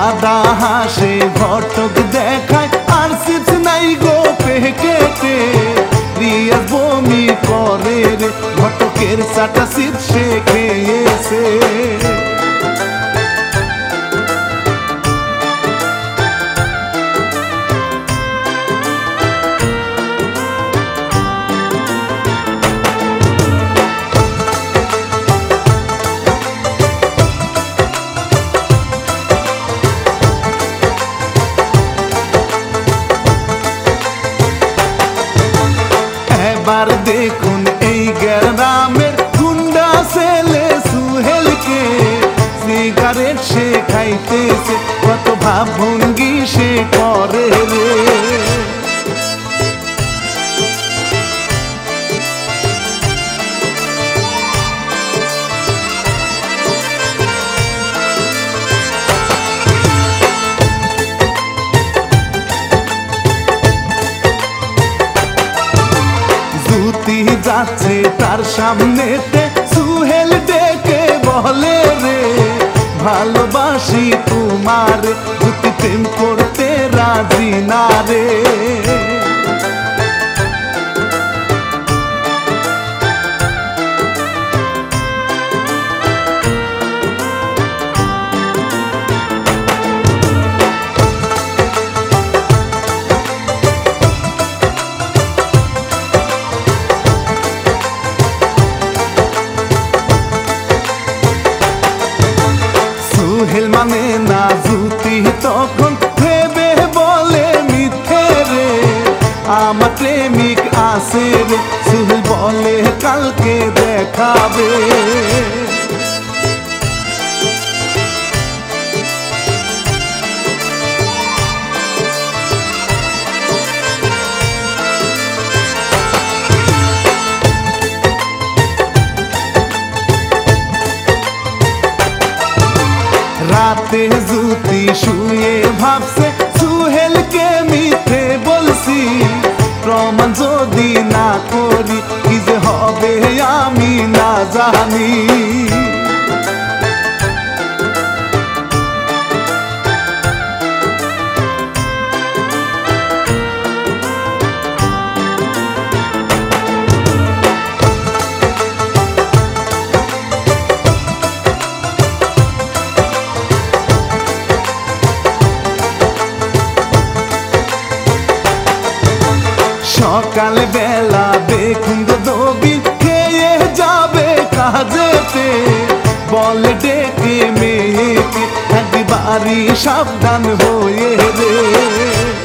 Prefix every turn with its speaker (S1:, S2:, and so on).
S1: দাদা হাসে ঘটক দেখায় আর চিপস নাই গো পেকেটে রিয়াজ বমি করে রে ঘটকের চাটা চিপস সে খেয়েছে এবার দেখুন এই গ্রামের গুন্ডা ছেলে সুহেলকে সিগারেট সে খাইতেছে কত ভাবভঙ্গি সে করে রে যাচ্ছে তার সামনেতে সুহেল ডেকে বলে রে ভালোবাসি তোমার যদি প্রেম করতে রাজি না রে সুহেল মানে না জুতি তখন ভেবে বলে মিথ্যে রে আমার প্রেমিক আসে রে সুহেল বলে কালকে দেখাবে রাতে জুতি শুয়ে ভাবছে সুহেলকে মিথ্যে বলছি প্রমাণ যদি না করি কি যে হবে আমি না জানি সকাল বেলা দেখুন দবি খেয়ে যাবে কাজেতে বলে ডেকে মেয়েকে একবারই সাবধান হয়ে রে